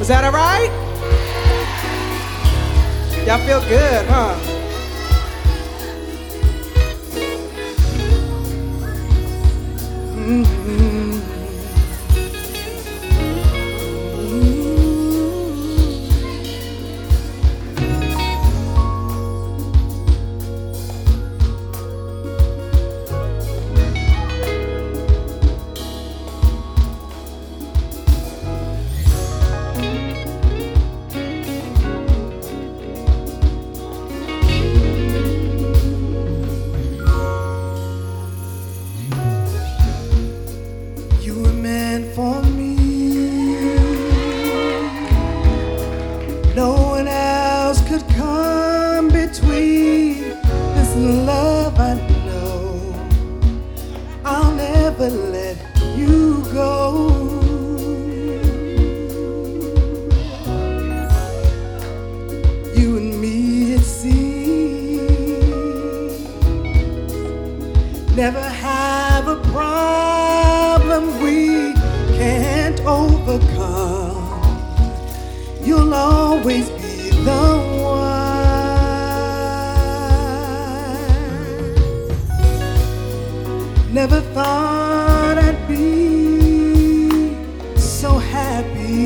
Was that all right? Y'all feel good, huh? You were meant for me. No one else could come between this love I know. I'll never let you go. You and me, it seems, never have a problem we can't overcome. You'll always be the one. Never thought I'd be so happy.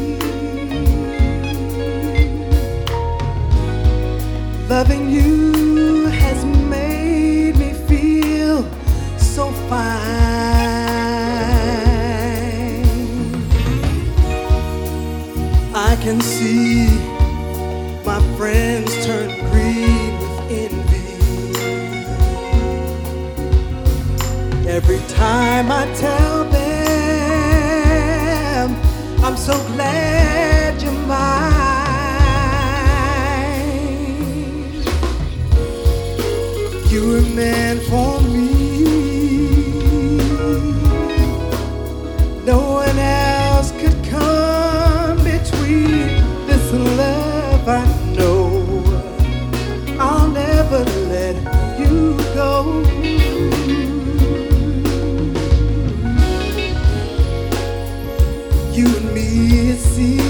Loving you has made me feel so fine. I can see my friends turn green with envy every time I tell them I'm so glad you're mine. You were meant for me. No one else could come between this love I know. I'll never let you go. You and me, it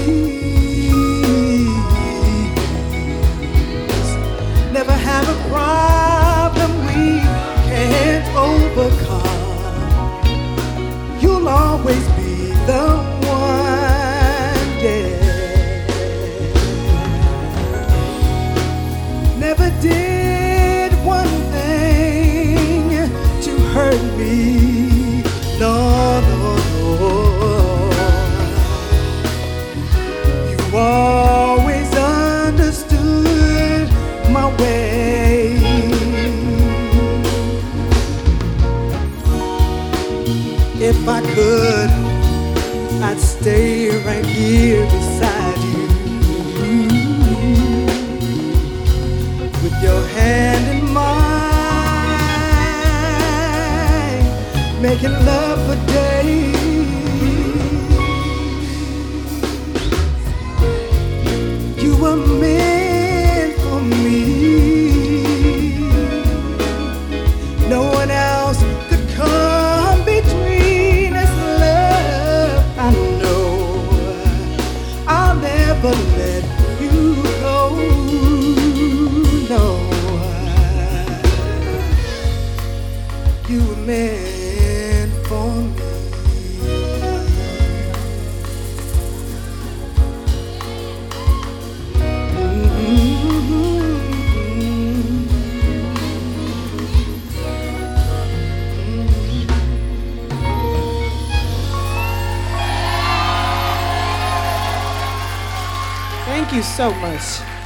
seems, never have a problem we can't overcome. You'll always be the one, yeah. Never did one thing to hurt me, no, no, no. You always understood my way. If I could, I'd stay right here beside you, with your hand in mine, making love for days. You were meant for me. No one else could come between us. Love I know. I'll never let you go. No, you were meant for me. Thank you so much.